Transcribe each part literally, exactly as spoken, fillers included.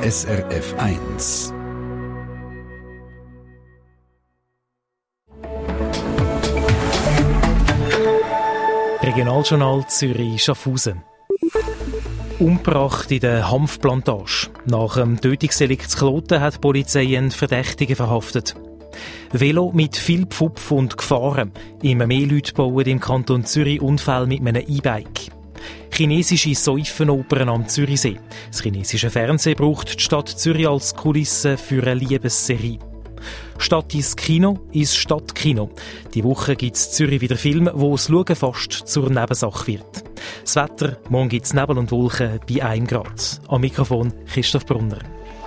S R F eins. Regionaljournal Zürich-Schaffhausen. Umgebracht in der Hanfplantage. Nach dem Tötungsdelikt zu Kloten hat die Polizei einen Verdächtigen verhaftet. Velo mit viel Pfupf und Gefahren. Immer mehr Leute bauen im Kanton Zürich Unfälle mit einem E-Bike. Chinesische Säufenopern am Zürichsee. Das chinesische Fernsehen braucht die Stadt Zürich als Kulisse für eine Liebesserie. Statt ins Kino ist Stadtkino. Die Woche gibt es Zürich wieder Filme, wo das Schauen fast zur Nebensache wird. Das Wetter, morgen gibt es Nebel und Wolken bei einem Grad. Am Mikrofon Christoph Brunner.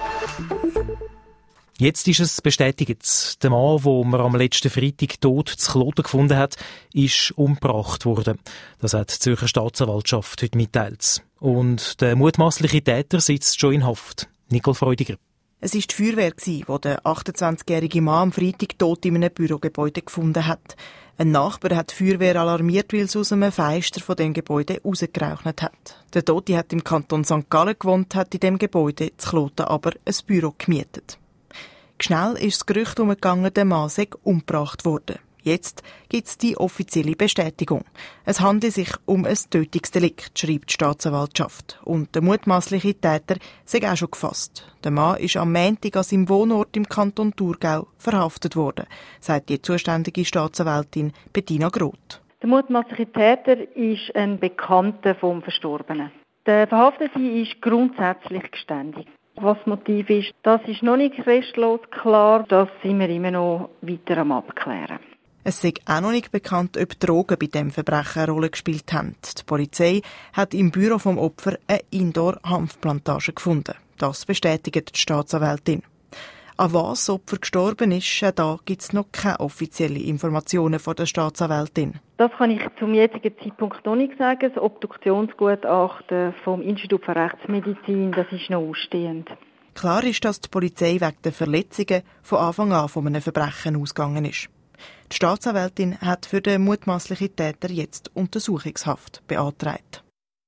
Jetzt ist es bestätigt. Der Mann, den man am letzten Freitag tot zu Kloten gefunden hat, ist umgebracht worden. Das hat die Zürcher Staatsanwaltschaft heute mitteilt. Und der mutmaßliche Täter sitzt schon in Haft. Nicole Freudiger. Es war die Feuerwehr, die den achtundzwanzigjährigen Mann am Freitag tot in einem Bürogebäude gefunden hat. Ein Nachbar hat die Feuerwehr alarmiert, weil es aus einem Fenster von dem Gebäude rausgeraucht hat. Der Tote hat im Kanton Sankt Gallen gewohnt, hat in dem Gebäude zu Kloten aber ein Büro gemietet. Schnell ist das Gerücht umgegangen, der Mann sei umgebracht worden. Jetzt gibt es die offizielle Bestätigung. Es handelt sich um ein Tötungsdelikt, schreibt die Staatsanwaltschaft. Und der mutmaßliche Täter sei auch schon gefasst. Der Mann ist am Montag an seinem Wohnort im Kanton Thurgau verhaftet worden, sagt die zuständige Staatsanwältin Bettina Groth. Der mutmaßliche Täter ist ein Bekannter vom Verstorbenen. Der Verhaftete ist grundsätzlich geständig. Was das Motiv ist, das ist noch nicht restlos klar. Das sind wir immer noch weiter am Abklären. Es sei auch noch nicht bekannt, ob Drogen bei diesem Verbrechen eine Rolle gespielt haben. Die Polizei hat im Büro vom Opfer eine Indoor-Hanfplantage gefunden. Das bestätigt die Staatsanwältin. An was das Opfer gestorben ist, auch da gibt es noch keine offiziellen Informationen von der Staatsanwältin. Das kann ich zum jetzigen Zeitpunkt noch nicht sagen. Das Obduktionsgutachten vom Institut für Rechtsmedizin, das ist noch ausstehend. Klar ist, dass die Polizei wegen der Verletzungen von Anfang an von einem Verbrechen ausgegangen ist. Die Staatsanwältin hat für den mutmaßlichen Täter jetzt Untersuchungshaft beantragt.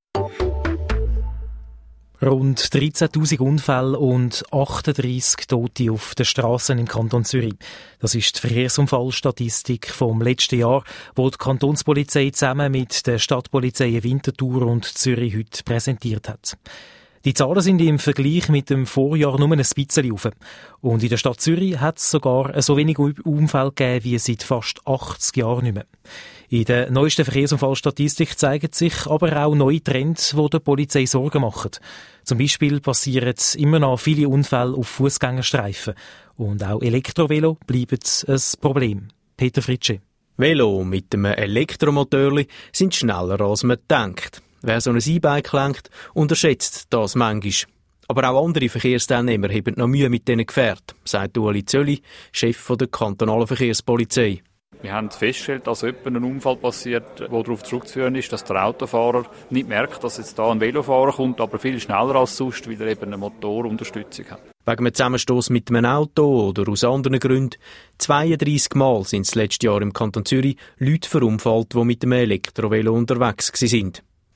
Rund dreizehntausend Unfälle und achtunddreissig Tote auf den Strassen im Kanton Zürich. Das ist die Verkehrsunfallstatistik vom letzten Jahr, die die Kantonspolizei zusammen mit der Stadtpolizei Winterthur und Zürich heute präsentiert hat. Die Zahlen sind im Vergleich mit dem Vorjahr nur ein bisschen rauf. Und in der Stadt Zürich hat es sogar so wenig Unfälle gegeben wie seit fast achtzig Jahren nicht mehr. In der neuesten Verkehrsunfallstatistik zeigen sich aber auch neue Trends, die der Polizei Sorgen machen. Zum Beispiel passieren immer noch viele Unfälle auf Fußgängerstreifen. Und auch Elektrovelo bleiben ein Problem. Peter Fritsche. Velo mit einem Elektromotor sind schneller als man denkt. Wer so ein E-Bike lenkt, unterschätzt das manchmal. Aber auch andere Verkehrsteilnehmer haben noch Mühe mit diesen Gefährten, sagt Ueli Zölli, Chef der kantonalen Verkehrspolizei. Wir haben festgestellt, dass jemand ein Unfall passiert, der darauf zurückzuführen ist, dass der Autofahrer nicht merkt, dass jetzt da ein Velofahrer kommt, aber viel schneller als sonst, weil er eben eine Motorunterstützung hat. Wegen einem Zusammenstoss mit einem Auto oder aus anderen Gründen. zweiunddreissig Mal sind das letzte Jahr im Kanton Zürich Leute verunfallt, die mit einem Elektrovelo unterwegs waren.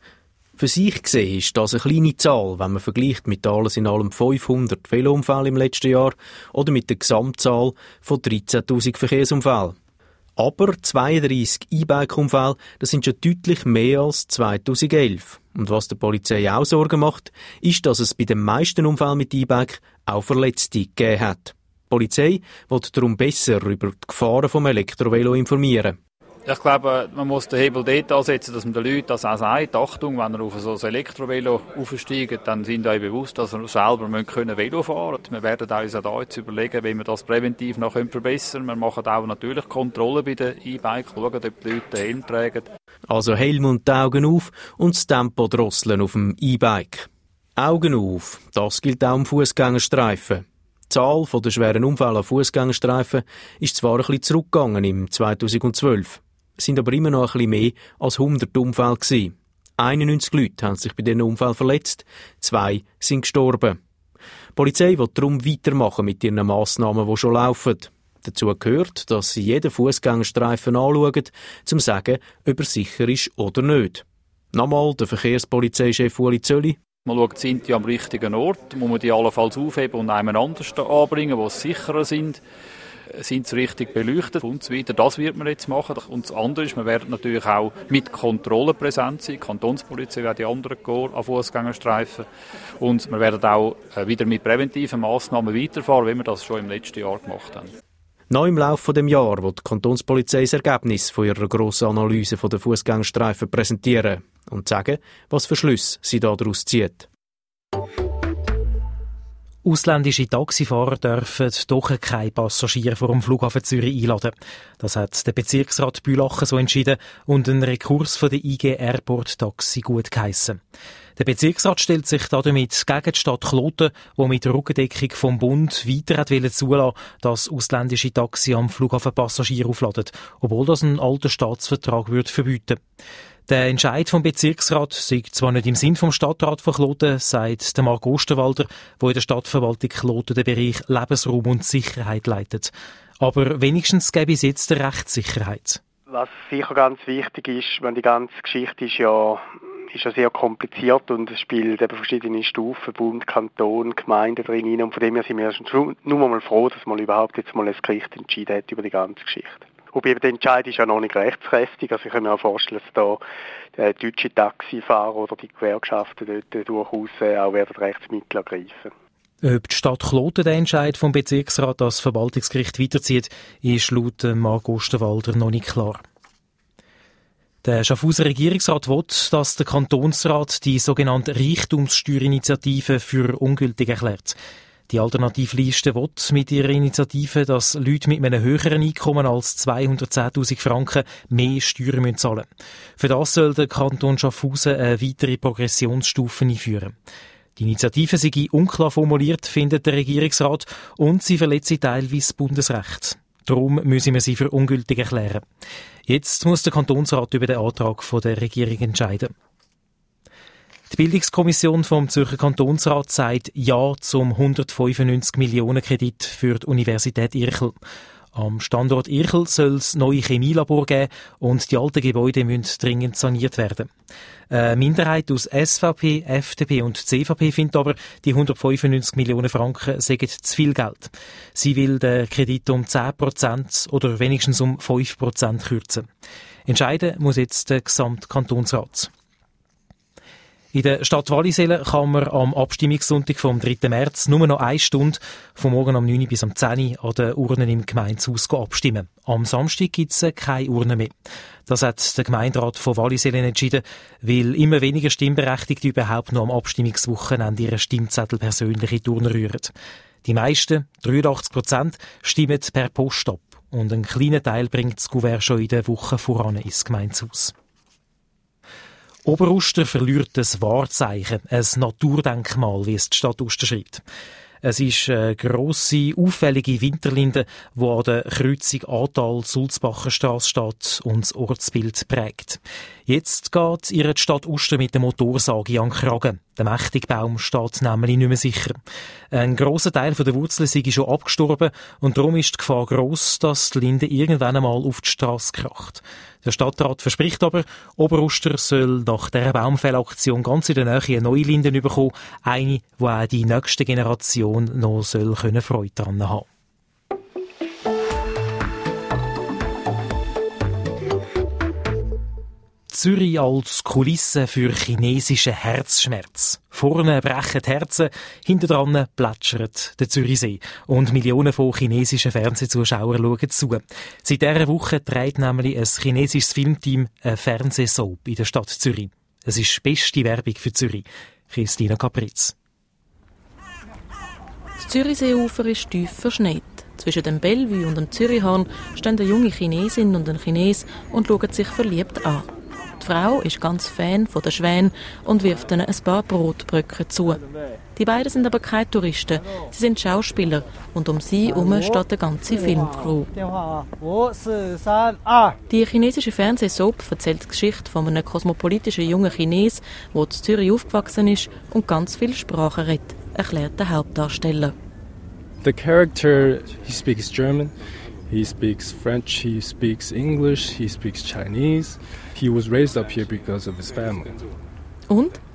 Für sich gesehen ist das eine kleine Zahl, wenn man vergleicht mit alles in allem fünfhundert Velounfällen im letzten Jahr oder mit der Gesamtzahl von dreizehntausend Verkehrsunfällen. Aber zweiunddreissig E-Bike-Unfälle, das sind schon deutlich mehr als zweitausendelf. Und was der Polizei auch Sorgen macht, ist, dass es bei den meisten Unfällen mit E-Bike auch Verletzte gegeben hat. Die Polizei will darum besser über die Gefahren vom Elektrovelo informieren. Ich glaube, man muss den Hebel dort ansetzen, dass man den Leuten das auch sagt. Achtung, wenn ihr auf so ein Elektrovelo aufsteigt, dann sind euch bewusst, dass ihr selber können Velo fahren können. Wir werden uns auch da jetzt überlegen, wie wir das präventiv noch verbessern können. Wir machen auch natürlich Kontrollen bei den E-Bikes, schauen, ob die Leute den Helm tragen. Also Helm und die Augen auf und das Tempo drosseln auf dem E-Bike. Augen auf, das gilt auch am Fußgängerstreifen. Die Zahl der schweren Unfälle an Fußgängerstreifen ist zwar ein bisschen zurückgegangen im zweitausendzwölf. Es sind aber immer noch ein bisschen mehr als hundert Unfälle gewesen. einundneunzig Leute haben sich bei diesen Unfällen verletzt, zwei sind gestorben. Die Polizei will darum weitermachen mit ihren Massnahmen, die schon laufen. Dazu gehört, dass sie jeden Fußgängerstreifen anschauen, um zu sagen, ob er sicher ist oder nicht. Nochmal der Verkehrspolizeichef Ueli Zölli. Man schaut, sind die am richtigen Ort, muss man die allenfalls aufheben und einem anders anbringen, wo sie sicherer sind. Sind sie richtig beleuchtet und so weiter. Das wird man jetzt machen. Und das andere ist, wir werden natürlich auch mit Kontrollen präsent sein. Die Kantonspolizei wird die anderen Korps an Fußgängerstreifen. Und wir werden auch wieder mit präventiven Massnahmen weiterfahren, wie wir das schon im letzten Jahr gemacht haben. Noch im Laufe des Jahres wird die Kantonspolizei das Ergebnis von ihrer grossen Analyse der Fußgängerstreifen präsentieren und sagen, was für Schlüsse sie daraus zieht. Ausländische Taxifahrer dürfen doch keine Passagiere vor dem Flughafen Zürich einladen. Das hat der Bezirksrat Bülachen so entschieden und einen Rekurs von der I G Airport Taxi gut geheissen. Der Bezirksrat stellt sich damit gegen die Stadt Kloten, die mit Rückendeckung vom Bund weiter zulassen, dass ausländische Taxi am Flughafen Passagiere aufladen, obwohl das ein alter Staatsvertrag würde verbieten. Der Entscheid vom Bezirksrat sei zwar nicht im Sinn vom Stadtrat von Kloten, sagt der Marc Osterwalder, der in der Stadtverwaltung Kloten den Bereich Lebensraum und Sicherheit leitet. Aber wenigstens gäbe es jetzt eine Rechtssicherheit. Was sicher ganz wichtig ist, wenn die ganze Geschichte ist ja, ist ja sehr kompliziert und es spielt eben verschiedene Stufen, Bund, Kanton, Gemeinden drin. Und von dem her sind wir schon nur mal froh, dass man überhaupt jetzt mal ein Gericht entschieden hat über die ganze Geschichte. Wobei der Entscheid ist ja noch nicht rechtskräftig. Also ich kann mir auch vorstellen, dass da äh, deutsche Taxifahrer oder die Gewerkschaften dort durchaus äh, auch werden Rechtsmittel ergreifen. Ob die Stadt Kloten den Entscheid vom Bezirksrat als Verwaltungsgericht weiterzieht, ist laut Marc Osterwalder noch nicht klar. Der Schaffhauser Regierungsrat will, dass der Kantonsrat die sogenannte Reichtumssteuerinitiative für ungültig erklärt. Die Alternativliste will mit ihrer Initiative, dass Leute mit einem höheren Einkommen als zweihundertzehntausend Franken mehr Steuern zahlen müssen. Für das soll der Kanton Schaffhausen eine weitere Progressionsstufe einführen. Die Initiative sei unklar formuliert, findet der Regierungsrat, und sie verletze teilweise das Bundesrecht. Darum müssen wir sie für ungültig erklären. Jetzt muss der Kantonsrat über den Antrag der Regierung entscheiden. Die Bildungskommission vom Zürcher Kantonsrat sagt Ja zum hundertfünfundneunzig Millionen Kredit für die Universität Irchel. Am Standort Irchel soll es neue Chemielabor geben und die alten Gebäude müssen dringend saniert werden. Eine Minderheit aus S V P, F D P und C V P findet aber, die hundertfünfundneunzig Millionen Franken seien zu viel Geld. Sie will den Kredit um zehn Prozent oder wenigstens um fünf Prozent kürzen. Entscheiden muss jetzt der Gesamtkantonsrat. In der Stadt Wallisellen kann man am Abstimmungssonntag vom dritten März nur noch eine Stunde, von morgen um neun Uhr bis um zehn Uhr, an den Urnen im Gemeindehaus abstimmen. Am Samstag gibt es keine Urne mehr. Das hat der Gemeinderat von Wallisellen entschieden, weil immer weniger Stimmberechtigte überhaupt noch am Abstimmungswochenende ihre Stimmzettel persönlich in die Urne rühren. Die meisten, dreiundachtzig Prozent, stimmen per Post ab. Und ein kleiner Teil bringt das Kuvert schon in der Woche voran ins Gemeindehaus. Oberuster verliert das Wahrzeichen, ein Naturdenkmal, wie es die Stadt Uster schreibt. Es ist eine grosse, auffällige Winterlinde, die an der Kreuzung Ahrtal-Sulzbacher Strasse steht und das Ortsbild prägt. Jetzt geht ihre Stadt Uster mit der Motorsage an den Kragen. Der mächtige Baum steht nämlich nicht mehr sicher. Ein grosser Teil der Wurzeln sei schon abgestorben und darum ist die Gefahr gross, dass die Linde irgendwann einmal auf die Strasse kracht. Der Stadtrat verspricht aber, Oberuster soll nach dieser Baumfellaktion ganz in der Nähe eine neue Linde bekommen, eine, die auch die nächste Generation noch soll können Freude daran haben. Zürich als Kulisse für chinesischen Herzschmerz. Vorne brechen die Herzen, hinter dran plätschert der Zürichsee. Und Millionen von chinesischen Fernsehzuschauern schauen zu. Seit dieser Woche trägt nämlich ein chinesisches Filmteam eine Fernsehsoap in der Stadt Zürich. Es ist beste Werbung für Zürich. Christina Capritz. Das Zürichseeufer ist tief verschneit. Zwischen dem Bellevue und dem Zürichhorn stehen eine junge Chinesin und ein Chines und schauen sich verliebt an. Die Frau ist ganz Fan von den Schwänen und wirft ihnen ein paar Brotbröcke zu. Die beiden sind aber keine Touristen, sie sind Schauspieler und um sie herum steht eine ganze Filmcrew. Die chinesische Fernsehsoap erzählt die Geschichte von einem kosmopolitischen jungen Chines, der in Zürich aufgewachsen ist und ganz viele Sprachen redet, erklärt der Hauptdarsteller. The character, he speaks German, he speaks French, he speaks English, he speaks Chinese. He was raised up here because of his family. Und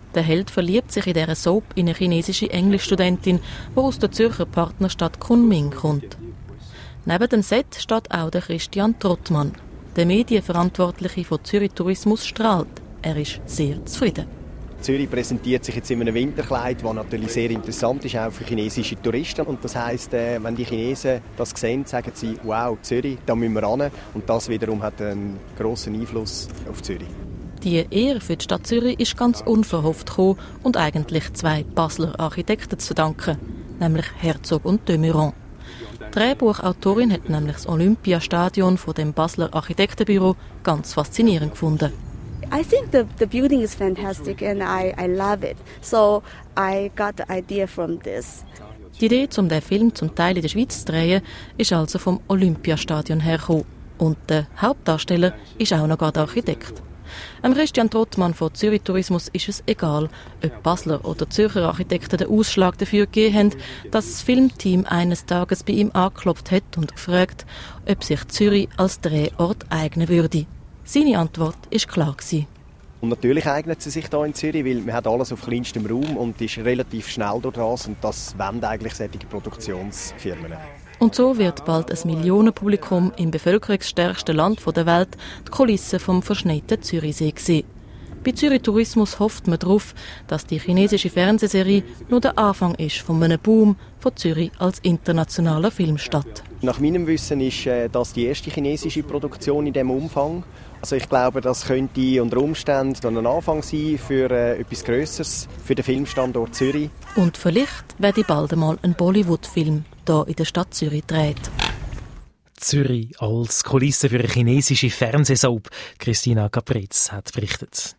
Der Held verliebt sich in dieser Soap in eine chinesische Englischstudentin, die aus der Zürcher Partnerstadt Kunming kommt. Neben dem Set steht auch der Christian Trottmann. Der Medienverantwortliche von Zürich Tourismus strahlt. Er ist sehr zufrieden. Zürich präsentiert sich jetzt in einem Winterkleid, das natürlich sehr interessant ist, auch für chinesische Touristen. Und das heisst, wenn die Chinesen das sehen, sagen sie, wow, Zürich, da müssen wir ran. Und das wiederum hat einen grossen Einfluss auf Zürich. Die Ehre für die Stadt Zürich ist ganz unverhofft gekommen und eigentlich zwei Basler Architekten zu verdanken, nämlich Herzog und de Meuron. Die Drehbuchautorin hat nämlich das Olympiastadion von dem Basler Architektenbüro ganz faszinierend gefunden. I think the the building is fantastic and I I love it. So I got the idea from this. Die Idee, um den Film zum Teil in der Schweiz zu drehen, ist also vom Olympiastadion hergekommen. Und der Hauptdarsteller ist auch noch gerade Architekt. Am Christian Trottmann von Zürich Tourismus ist es egal, ob Basler oder Zürcher Architekten den Ausschlag dafür gegeben haben, dass das Filmteam eines Tages bei ihm angeklopft hat und gefragt, ob sich Zürich als Drehort eignen würde. Seine Antwort war klar. Und natürlich eignet sie sich hier in Zürich, weil man hat alles auf kleinstem Raum und ist relativ schnell durch das und das wollen eigentlich solche Produktionsfirmen. Und so wird bald ein Millionenpublikum im bevölkerungsstärksten Land der Welt die Kulisse vom verschneiten Zürichsee sehen. Bei Zürich Tourismus hofft man darauf, dass die chinesische Fernsehserie nur der Anfang ist von einem Boom von Zürich als internationaler Filmstadt. Nach meinem Wissen ist das die erste chinesische Produktion in diesem Umfang. Also ich glaube, das könnte unter Umständen ein Anfang sein für äh, etwas Grösseres für den Filmstandort Zürich. Und vielleicht werde bald einmal ein Bollywood-Film hier in der Stadt Zürich gedreht. Zürich als Kulisse für eine chinesische Fernsehsoap. Christina Capretz hat berichtet.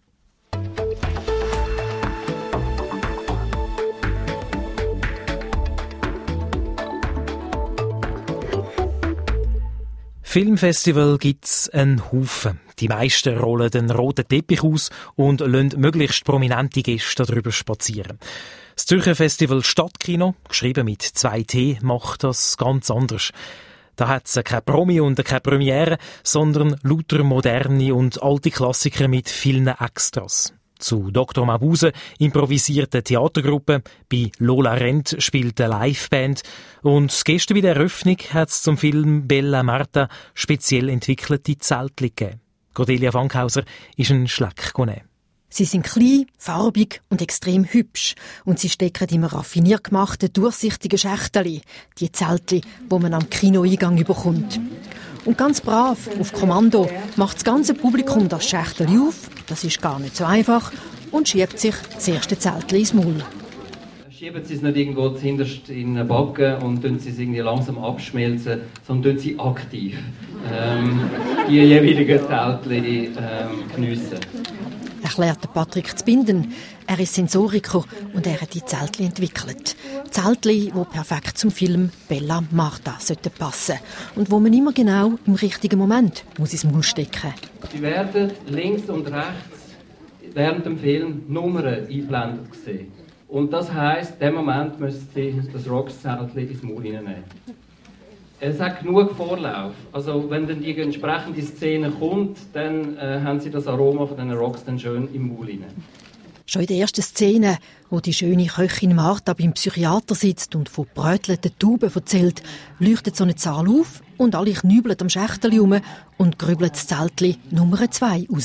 Filmfestival gibt's einen Haufen. Die meisten rollen den roten Teppich aus und lassen möglichst prominente Gäste darüber spazieren. Das Zürcher Festival Stadtkino, geschrieben mit zwei T, macht das ganz anders. Da hat's keine Promi und keine Premiere, sondern lauter moderne und alte Klassiker mit vielen Extras. Zu Doktor Mabuse improvisierte Theatergruppe, bei Lola Rent spielt eine Liveband und gestern bei der Eröffnung hat es zum Film Bella Marta speziell entwickelte Zeltchen gegeben. Cordelia Fankhauser ist ein Schleck genommen. Sie sind klein, farbig und extrem hübsch. Und sie stecken im raffiniert gemachten, durchsichtigen Schächteli, die Zeltli, die man am Kinoeingang überkommt. Und ganz brav, auf Kommando, macht das ganze Publikum das Schächteli auf, das ist gar nicht so einfach, und schiebt sich das erste Zeltli ins Maul. Schieben Sie es nicht irgendwo zuhinterst in den Backen und tun Sie es irgendwie langsam abschmelzen, sondern tun Sie aktiv ähm, die jeweiligen Zeltli ähm, geniessen. Erklärt Patrick Zbinden. Er ist Sensoriker und er hat die Zeltli entwickelt. Zeltli, die perfekt zum Film Bella Marta passen sollten und wo man immer genau im richtigen Moment muss ins Maul stecken. Sie werden links und rechts während dem Film Nummern eingeblendet sehen. Und das heisst, in dem Moment müssen Sie das Rocks-Zeltli ins Maul hineinnehmen. Es hat genug Vorlauf. Also wenn dann die entsprechende Szene kommt, dann äh, haben Sie das Aroma von diesen Rocks dann schön im Maul hinein. Schon in der ersten Szene, wo die schöne Köchin Martha beim Psychiater sitzt und von brötelten Tauben erzählt, leuchtet so eine Zahl auf und alle knübeln am Schächteli herum und grübeln das Zeltli Nummer zwei raus.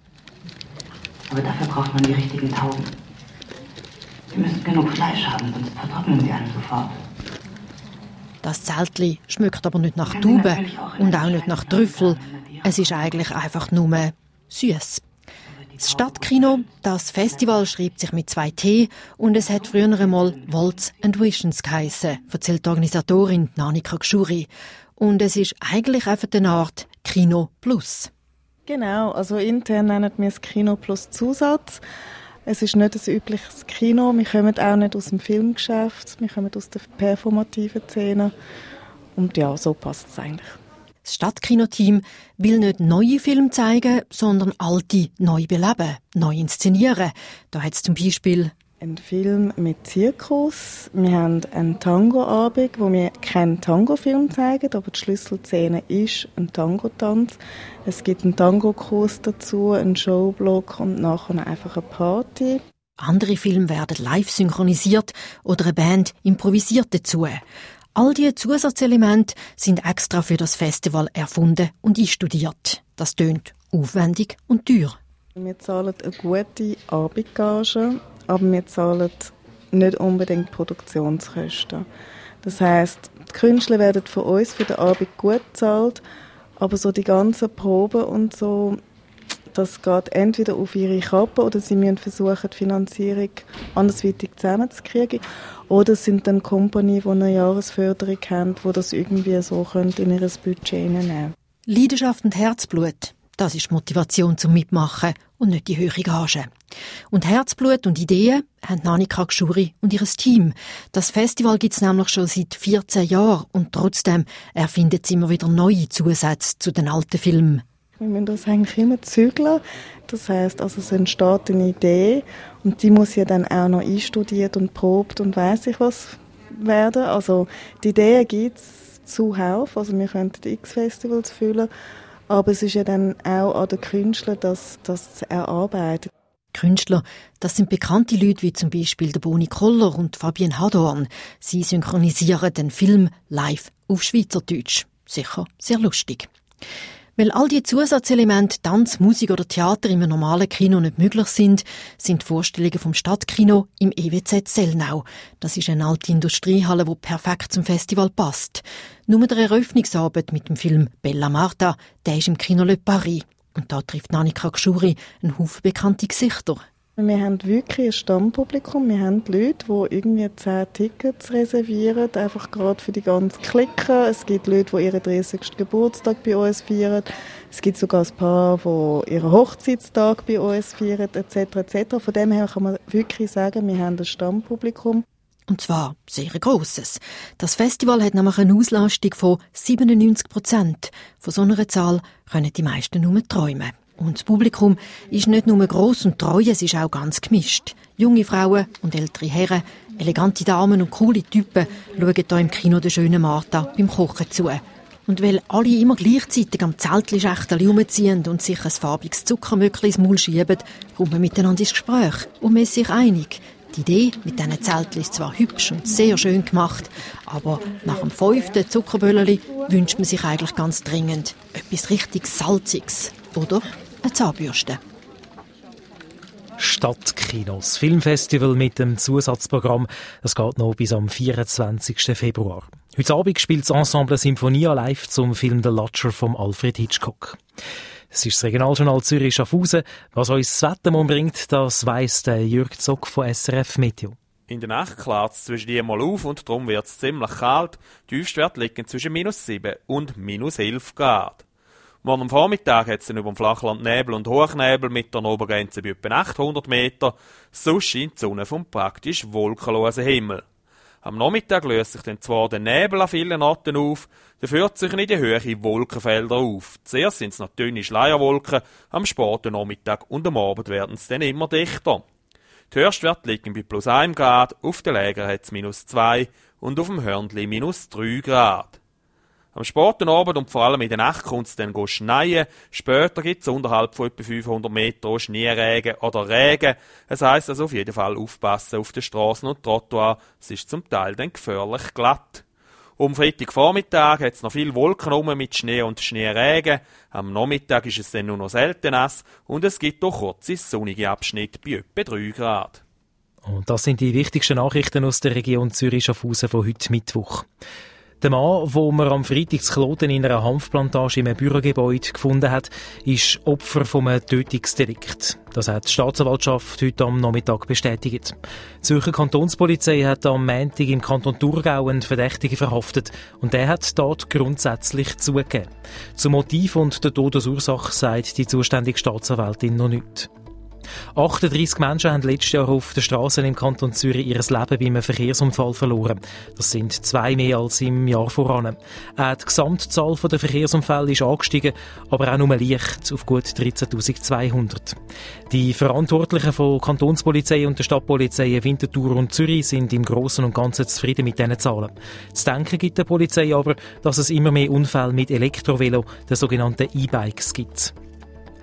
Aber dafür braucht man die richtigen Tauben. Sie müssen genug Fleisch haben, sonst vertrocknen sie einen sofort. Das Zeltli schmeckt aber nicht nach Tauben und auch nicht nach Trüffel. Es ist eigentlich einfach nur süß. Das Stadtkino, das Festival, schreibt sich mit zwei T und es hat früher einmal Waltz and Visions geheissen, erzählt die Organisatorin Nanika Gschuri. Und es ist eigentlich einfach eine Art Kino Plus. Genau, also intern nennen wir es Kino Plus Zusatz. Es ist nicht ein übliches Kino. Wir kommen auch nicht aus dem Filmgeschäft. Wir kommen aus der performativen Szene. Und ja, so passt es eigentlich. Das Stadtkino-Team will nicht neue Filme zeigen, sondern alte neu beleben, neu inszenieren. Da hat es zum Beispiel einen Film mit Zirkus. Wir haben einen Tango-Abend, wo wir keinen Tango-Film zeigen, aber die Schlüsselszene ist ein Tango-Tanz. Es gibt einen Tango-Kurs dazu, einen Showblock und nachher einfach eine Party. Andere Filme werden live synchronisiert oder eine Band improvisiert dazu. All diese Zusatzelemente sind extra für das Festival erfunden und einstudiert. Das tönt aufwendig und teuer. Wir zahlen eine gute Abendgage, aber wir zahlen nicht unbedingt Produktionskosten. Das heisst, die Künstler werden von uns für den Abend gut bezahlt, aber so die ganzen Proben und so, das geht entweder auf ihre Kappe oder sie müssen versuchen, die Finanzierung andersweitig zusammenzukriegen. Oder es sind dann Kompanien, die eine Jahresförderung haben, die das irgendwie so in ihr Budget hineinnehmen. Leidenschaft und Herzblut, das ist die Motivation zum Mitmachen und nicht die hohe Gage. Und Herzblut und Ideen haben Annika Gschuri und ihr Team. Das Festival gibt es nämlich schon seit vierzehn Jahren und trotzdem erfindet sie immer wieder neue Zusätze zu den alten Filmen. Wir müssen das eigentlich immer zügeln. Das heisst, also es entsteht eine Idee und die muss ja dann auch noch einstudiert und probt und weiss ich was werden. Also die Ideen gibt es zuhauf, also wir könnten X-Festivals füllen, aber es ist ja dann auch an den Künstlern, das, das zu erarbeiten. Künstler, das sind bekannte Leute wie zum Beispiel der Boni Koller und Fabienne Hadorn. Sie synchronisieren den Film live auf Schweizerdeutsch. Sicher sehr lustig. Weil all die Zusatzelemente Tanz, Musik oder Theater im normalen Kino nicht möglich sind, sind die Vorstellungen vom Stadtkino im E W Z Sellnau. Das ist eine alte Industriehalle, die perfekt zum Festival passt. Nur der Eröffnungsabend mit dem Film Bella Marta, der ist im Kino Le Paris. Und da trifft Annika Gschuri einen Haufen bekannte Gesichter. Wir haben wirklich ein Stammpublikum. Wir haben Leute, die irgendwie zehn Tickets reservieren, einfach gerade für die ganzen Klicken. Es gibt Leute, die ihren dreißigsten Geburtstag bei uns feiern. Es gibt sogar ein paar, die ihren Hochzeitstag bei uns feiern, et cetera et cetera. Von dem her kann man wirklich sagen, wir haben ein Stammpublikum. Und zwar sehr grosses. Das Festival hat nämlich eine Auslastung von siebenundneunzig Prozent. Von so einer Zahl können die meisten nur träumen. Und das Publikum ist nicht nur gross und treu, es ist auch ganz gemischt. Junge Frauen und ältere Herren, elegante Damen und coole Typen schauen hier im Kino der schönen Martha beim Kochen zu. Und weil alle immer gleichzeitig am Zeltli-Schächteli rumziehen und sich ein farbiges Zuckermöckli ins Maul schieben, kommt man miteinander ins Gespräch und man ist sich einig. Die Idee mit diesen Zeltli ist zwar hübsch und sehr schön gemacht, aber nach dem fünften Zuckerbölleli wünscht man sich eigentlich ganz dringend etwas richtig Salziges, oder? Eine Zahnbürste. Stadtkinos Filmfestival mit dem Zusatzprogramm. Das geht noch bis am vierundzwanzigsten Februar. Heute Abend spielt das Ensemble Symphonia live zum Film «The Lodger» von Alfred Hitchcock. Es ist das Regionaljournal Zürich-Schaffhausen. Was uns das Wetter bringt, das weiss der Jürg Zock von S R F Meteo. In der Nacht klärt es zwischen die mal auf und darum wird es ziemlich kalt. Die Tiefstwerte liegen zwischen minus sieben und minus elf Grad. Morgen am Vormittag hat es dann über dem Flachland Nebel und Hochnebel mit einer Obergrenze bei etwa achthundert Meter. Sonst scheint die Sonne vom praktisch wolkenlosen Himmel. Am Nachmittag löst sich dann zwar der Nebel an vielen Orten auf, dafür ziehen in die Höhe Wolkenfelder auf. Zuerst sind es noch dünne Schleierwolken, am späten Nachmittag und am Abend werden es dann immer dichter. Die Höchstwerte liegen bei plus ein Grad, auf den Lägern hat es minus zwei und auf dem Hörnli minus drei Grad. Am späten Abend und vor allem in der Nacht kommt es dann schneien. Später gibt es unterhalb von etwa fünfhundert Metern Schneeregen oder Regen. Es heisst also auf jeden Fall aufpassen auf den Strassen und Trottoir. Es ist zum Teil dann gefährlich glatt. Um Freitagvormittag hat es noch viel Wolken rum mit Schnee und Schneeregen. Am Nachmittag ist es dann nur noch selten nass und es gibt auch kurze sonnige Abschnitte bei etwa drei Grad. Und das sind die wichtigsten Nachrichten aus der Region Zürich-Schaffhausen von heute Mittwoch. Der Mann, den man am Freitag zu Kloten in einer Hanfplantage in einem Bürogebäude gefunden hat, ist Opfer von einem Tötungsdelikt. Das hat die Staatsanwaltschaft heute am Nachmittag bestätigt. Die Zürcher Kantonspolizei hat am Montag im Kanton Thurgau einen Verdächtigen verhaftet und der hat die Tat grundsätzlich zugegeben. Zum Motiv und der Todesursache sagt die zuständige Staatsanwältin noch nichts. achtunddreissig Menschen haben letztes Jahr auf den Strassen im Kanton Zürich ihr Leben bei einem Verkehrsunfall verloren. Das sind zwei mehr als im Jahr voran. Auch die Gesamtzahl der Verkehrsunfälle ist angestiegen, aber auch nur leicht auf gut dreizehntausendzweihundert. Die Verantwortlichen von Kantonspolizei und der Stadtpolizei Winterthur und Zürich sind im Großen und Ganzen zufrieden mit diesen Zahlen. Zu denken gibt der Polizei aber, dass es immer mehr Unfälle mit Elektrovelo, den sogenannten E-Bikes, gibt.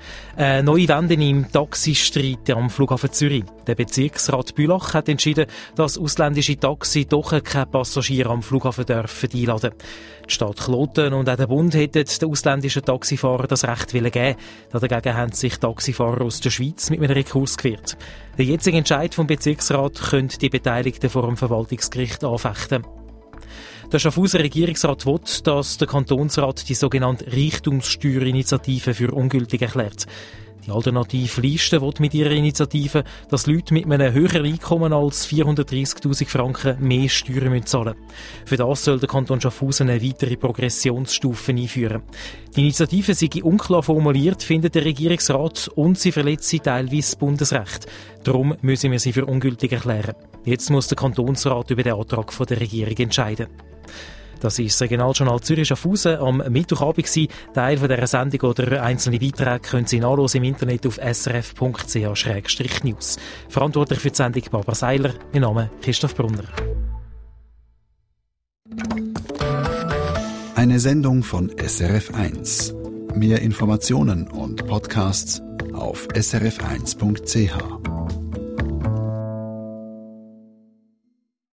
Eine neue Wende im Taxistreit am Flughafen Zürich. Der Bezirksrat Bülach hat entschieden, dass ausländische Taxi doch keine Passagiere am Flughafen dürfen einladen. Die Stadt Kloten und auch der Bund hätten den ausländischen Taxifahrern das Recht geben. Dagegen haben sich Taxifahrer aus der Schweiz mit einem Rekurs gewehrt. Der jetzige Entscheid vom Bezirksrat können die Beteiligten vor dem Verwaltungsgericht anfechten. Der Schaffhauser Regierungsrat will, dass der Kantonsrat die sogenannte Reichtumssteuerinitiative für ungültig erklärt. Die alternative Liste will mit ihrer Initiative, dass Leute mit einem höheren Einkommen als vierhundertdreissigtausend Franken mehr Steuern zahlen müssen. Für das soll der Kanton Schaffhausen eine weitere Progressionsstufe einführen. Die Initiative sei unklar formuliert, findet der Regierungsrat, und sie verletze teilweise das Bundesrecht. Darum müssen wir sie für ungültig erklären. Jetzt muss der Kantonsrat über den Antrag von der Regierung entscheiden. Das ist das Regionaljournal Zürich-Schaffhausen am Mittwochabend. Teil von dieser Sendung oder einzelne Beiträge können Sie nachlesen im Internet auf s r f punkt c h schrägstrich news. Verantwortlich für die Sendung Barbara Seiler. Mein Name ist Christoph Brunner. Eine Sendung von S R F eins. Mehr Informationen und Podcasts auf s r f eins punkt c h.